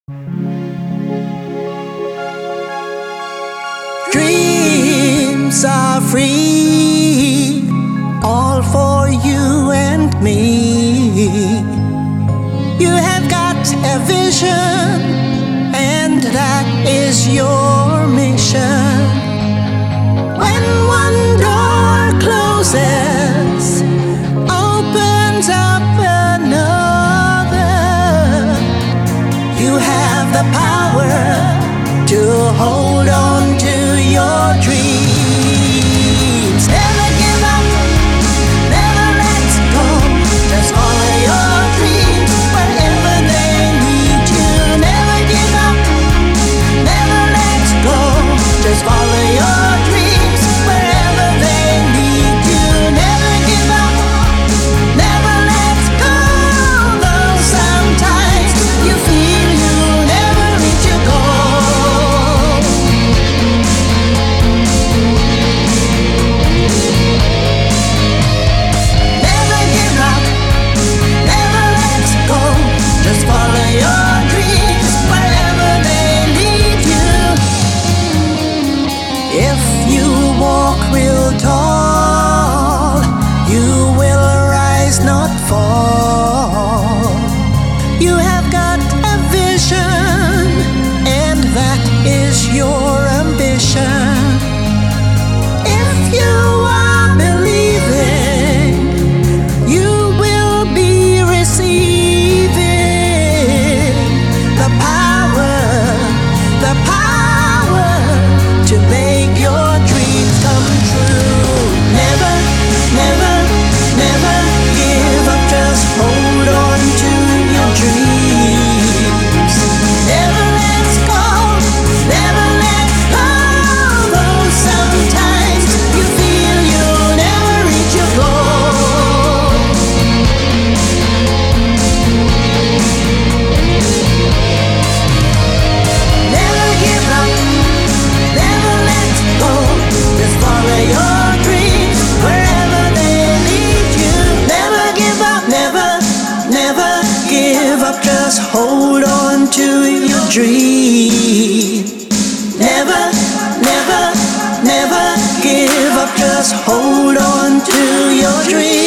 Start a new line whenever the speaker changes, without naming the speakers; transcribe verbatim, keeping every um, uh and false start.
Dreams are free, all for you and me. You have got a vision, and that is your mission. When one door closes, opens up another. You have the power to hold on to your dreams. Never give up, never let go. Just follow your dreams wherever they lead you. Never give up, never let go. Just follow your dreams wherever they lead you. Never give up, never let go. Though sometimes you feel you never reach your goal. Never give up, never let go. Just follow your dreams wherever they lead you. If you walk real tall, you will rise, not fall. You have got a vision, and that is your ambition. If you are believing, you will be receiving the power, the power to make your dreams come true. Never, never, never give up, just hold on to your dreams. Never let go, never let go. Though sometimes you feel you'll never reach your goal. Never give up, never let go. Just follow your dreams wherever they lead you. Never give up, never, never give up. Just hold on to your dream. Never, never, never give up. Just hold on to your dream.